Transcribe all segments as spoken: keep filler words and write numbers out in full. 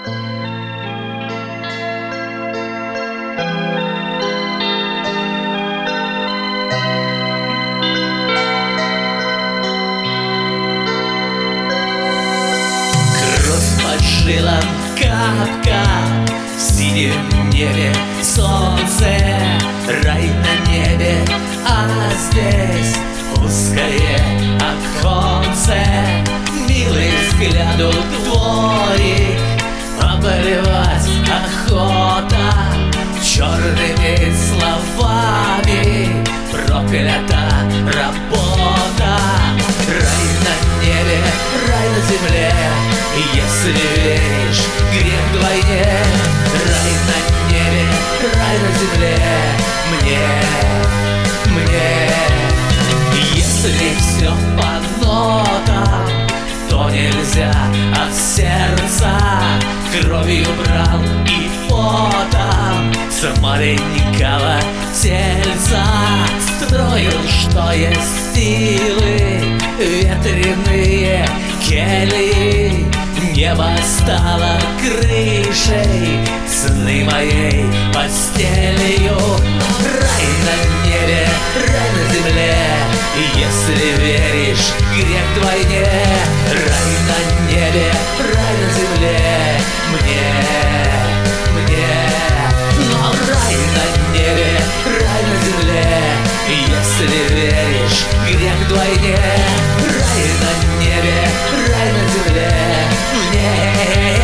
Жилам кап-кап в синем небе солнце, рай на небе, а здесь узкое оконце. Милый взгляду дворик, обливать охота черными словами, проклята работа. Рай на небе, рай на земле, если веришь, грех вдвойне. Рай на небе, рай на земле, мне, мне. Если все по нотам, то нельзя от сердца. Кровью брал и потом с маленького тельца строил, что есть силы, ветреные кельи. Небо стало крышей, сны моей постелью. Рай на небе, рай на земле, если веришь, грех вдвойне. Рай на небе, рай на земле, мне, мне. Но рай на небе, рай на земле, если веришь, грех вдвойне. Рай на небе, рай на земле, мне.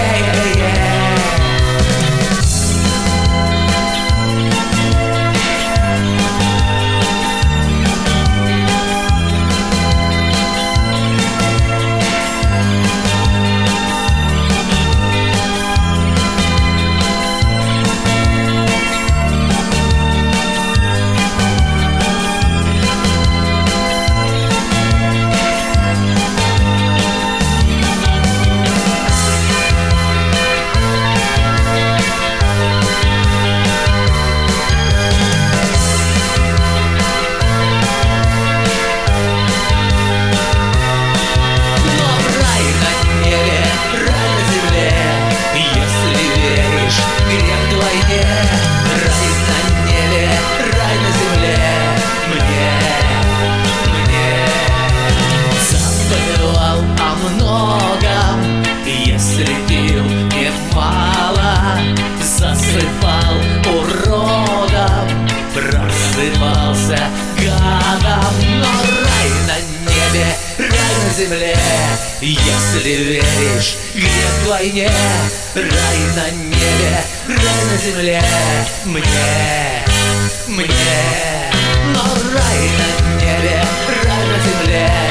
Засыпал уродом, просыпался гадом. Но рай на небе, рай на земле, если веришь, грех вдвойне. Рай на небе, рай на земле, мне, мне. Но рай на небе, рай на земле,